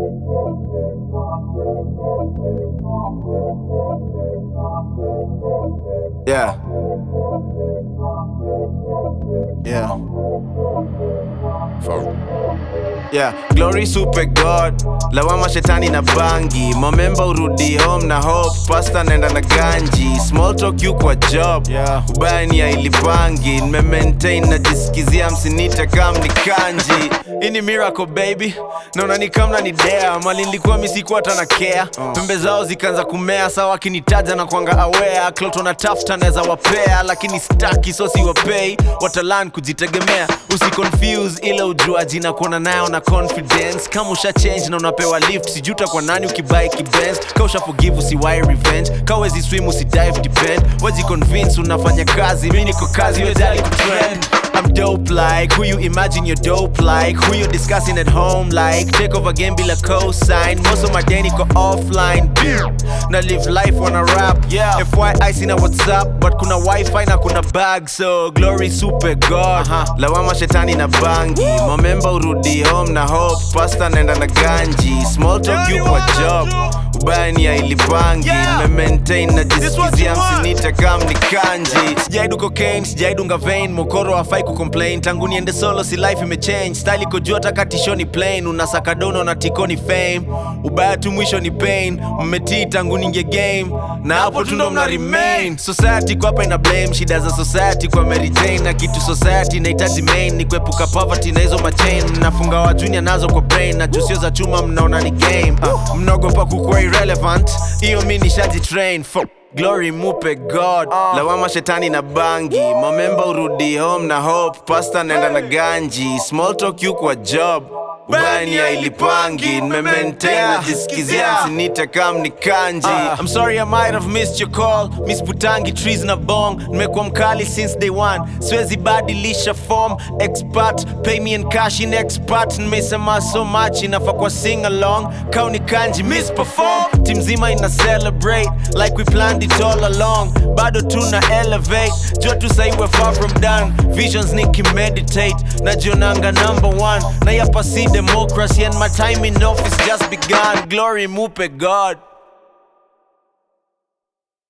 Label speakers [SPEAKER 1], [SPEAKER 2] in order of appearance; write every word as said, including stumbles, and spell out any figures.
[SPEAKER 1] Yeah. Yeah. For Yeah, glory super God, lawama shetani na bangi, momemba urudi home na hope, pasta nenda na ganji, small talk you kwa job, yeah. Ubaya ni ya ilipangi, nime maintain na jisikizia msinita kam ni kanji. Ini miracle baby, naona ni kamna ni dare, mali nilikuwa misikuwa hata na care, uh. Pembe zao zikanza kumea, sawa kinitaja na kuanga aware, kloto na tafta neza wapea, lakini staki so si wapei, watalan kujitegemea, usi confuse ile ujuaji na kuona nayo na confidence. Kama usha change na unapewa lift, sijuta kwa nani ukibuy kibenz. Ka usha forgive usiwai revenge, ka wezi swim usidive depend. Waji convince unafanya kazi, mimi niko kazi wedali kutrend. I'm dope like, who you imagine you're dope like, who you discussing at home like, take over game bila cosign. Most of my day niko offline, na live life wanna rap, yeah. F Y I sina WhatsApp, but kuna wifi na kuna bag, so glory super God, uh-huh. Lawama shetani na bangi, momemba urudi home na hope, pasta nenda na ganji, small talk you kwa job, ubaya ni ya ilipangi, yeah. Nime maintain na jisikizia msinita kam ni kanji. Sijaidu cocaine, sijaidunga vein, mokoro hafai kucomplain, tangu niende solo si life ime change, style iko juu hata katisho ni plain, unasaka dono na tiko ni fame, ubaya tu mwisho ni pain, mmetii tangu ninge game, na hapo tu ndo mna remain. Society kwa hapa ina blame, shida za society kwa Mary Jane, na kitu society inahitaji main, ni kuepuka poverty na hizo machain, mnafunga wa junior nazo kwa brain, na jusio za chuma mnaona ni game, uh, mnaogopa kukuwa irrelevant, iyo mi nishaji train, fuck. Glory mupe God, uh. Lawama shetani na bangi, momemba urudi home na hope, pasta nenda na ganji, small talk you kwa job, ubaya ni ya ilipangi, nime maintain na jisikizia msinita kam ni kanji, uh. I'm sorry I might have missed your call, miss putangi trees na bong, nimekuwa mkali since day one, siwezi badilisha form, expert, pay me in cash in expert, nimesema so much inafa kwa sing along, kau ni kanji miss perform, team zima ina celebrate, like we planned it all along, bado tuna elevate, jua tu sahi we're far from done, visions niki meditate, na jionanga number one, na yapa si democracy and my time in office just begun, glory mupe God.